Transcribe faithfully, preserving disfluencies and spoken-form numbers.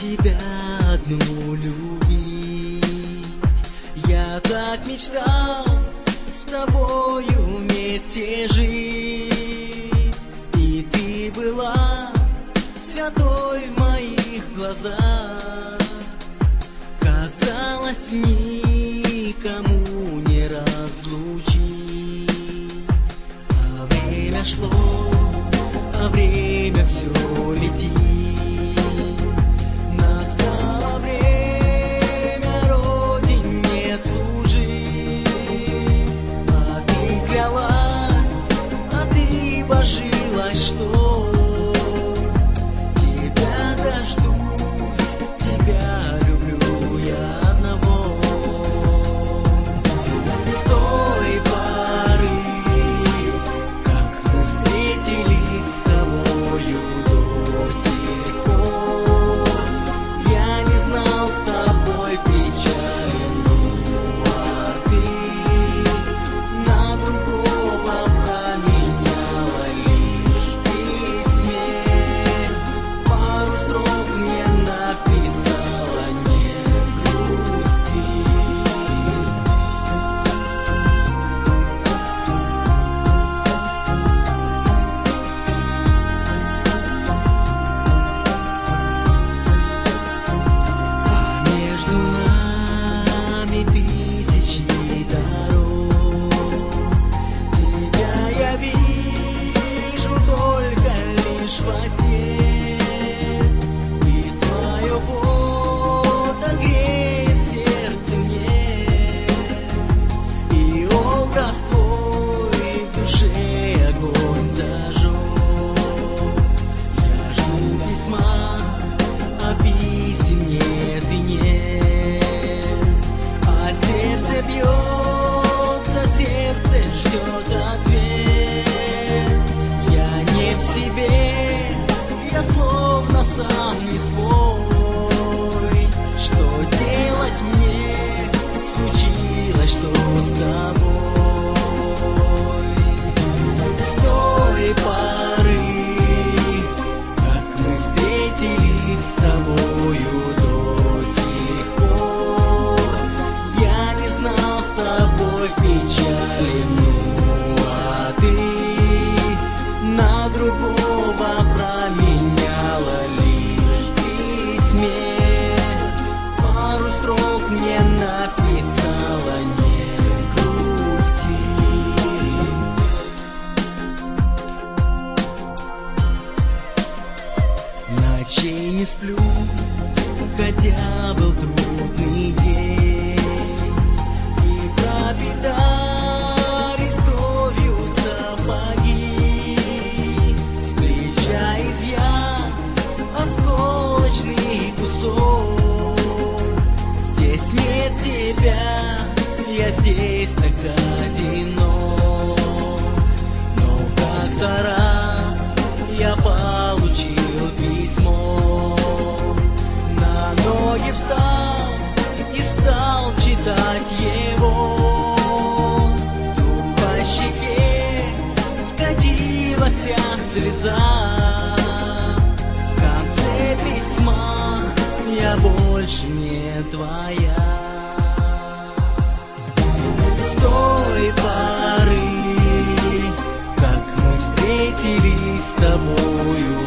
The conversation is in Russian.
тебя одну любить. Я так мечтал с тобою вместе жить, и ты была святой в моих глазах. Казалось, никому не разлучить. А время шло, а время все летит. Настало время Родине служить. А ты клялась, а ты божилась, что тебя дождусь, тебя люблю я одного. С той поры, как мы встретились с тобою, до сих пор я не знал с тобой печали. Ну а ты на другого променяла лишь в письме. Пару строк мне написала: не грусти. А между нами тысячи дорог. Тебя я вижу только лишь во сне, и твое фото греет сердце мне, и образ твой в душе огонь зажег. Я жду письма, а писем нет и нет, а сердце бьется, сердце ждет ответ. Я не в себе, я словно сам не свой. Что делать мне? Случилось что с тобой? С той поры, как мы встретились с тобою, до сих пор я не знал с тобой печали. Ну а ты на другого променяла лишь в письме. Пару строк мне написала: не грусти. Ночей не сплю, хотя был трудный день, и пропитались кровью сапоги. С плеча изъят осколочный кусок. Здесь нет тебя, я здесь так одинок. Но как-то раз я получил письмо, на ноги встал и стал читать его. Тут по щеке скатилась слеза. В конце письма: я больше не твоя. С той поры, как мы встретились с тобою,